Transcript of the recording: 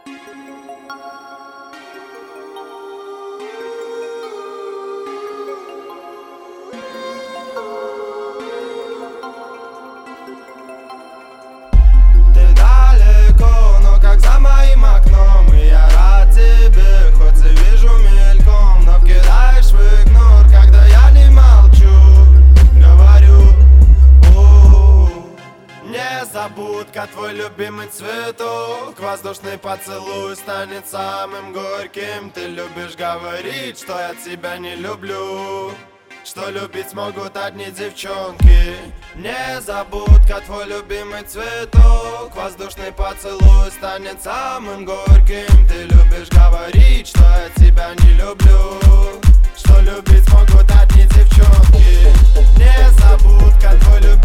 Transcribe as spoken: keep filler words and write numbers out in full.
Незабудка, твой любимый цветок, воздушный поцелуй станет самым горьким. Ты любишь говорить, что я тебя не люблю, что любить смогут одни девчонки. Незабудка, твой любимый цветок, воздушный поцелуй станет самым горьким. Ты любишь говорить, что я тебя не люблю, что любить смогут одни девчонки. Незабудка, твой любимый